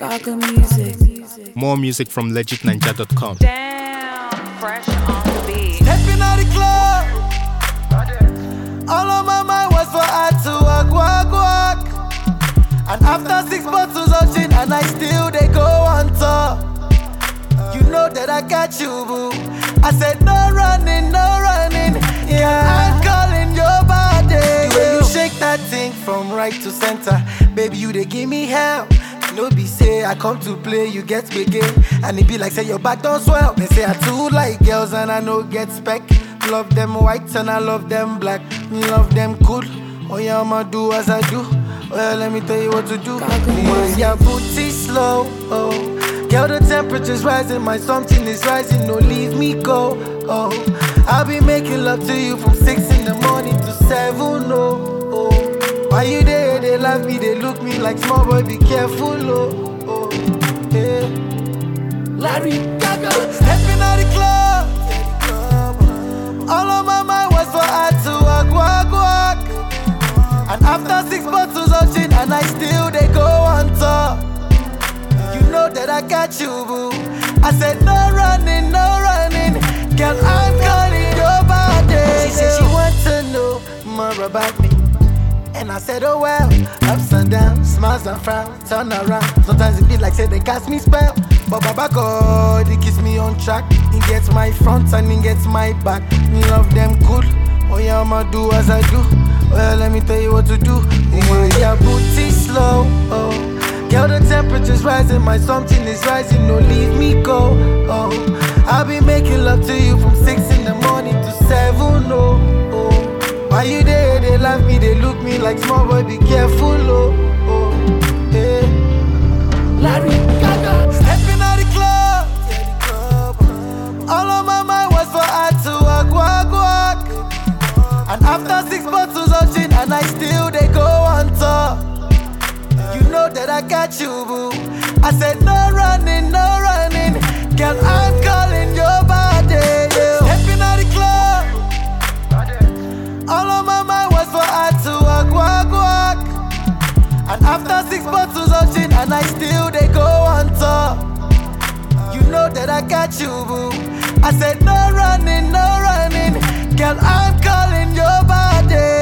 Gaga music. More music from legitninja.com. Damn, fresh on the beat. Stepping out the club. All on my mind was for her to walk. And after 6 bottles of gin, and I still they go on top. You know that I got you, boo. I said no running. Yeah, I'm calling your body. The way you shake that thing from right to center, baby, you they give me hell. No be say I come to play, you get begin. And it be like say your back don't swell. They say I too like girls and I no get spec. Love them white and I love them black. Love them cool. Oh yeah, I'ma do as I do. Well, let me tell you what to do. Yeah, booty slow. Oh, girl, the temperature's rising, my something is rising. No, leave me go. Oh, I'll be making love to you from 6 in the morning to 7. Oh, why you there? They love me, they look me like small boy. Be careful. Oh, yeah. Larry Gaga, stepping out the club. All on my mind was for her to walk. And after 6 bottles of gin, and I still they go on top. You know that I got you, boo. I said no running. Girl, I'm calling your body. She said she wants to know more about me. And I said, oh well, ups and downs, smiles and frowns, turn around. Sometimes it be like say they cast me spell. But Baba God, he keeps me on track. He gets my front and he gets my back. Love them cool. Oh yeah, I'ma do as I do. Well, let me tell you what to do. Yeah, booty slow. Oh, girl, the temperature's rising, my something is rising. No, leave me go. Oh, I'll be making love to you from 6 in the morning to 7. Oh, why you there? They love me, they look me like small boy. Be careful. Oh, yeah. Larry Gaga, stepping out the club. All on my mind was for her to walk. And after 6 bottles of gin, and I still they go on top. You know that I got you, boo. I said no running. Girl, I'm calling your body. Yeah. Stepping out the club. All on my mind was for her to walk. And after 6 bottles of gin, and I still they go on top. You know that I got you, boo. I said no running. Girl, I'm calling your body.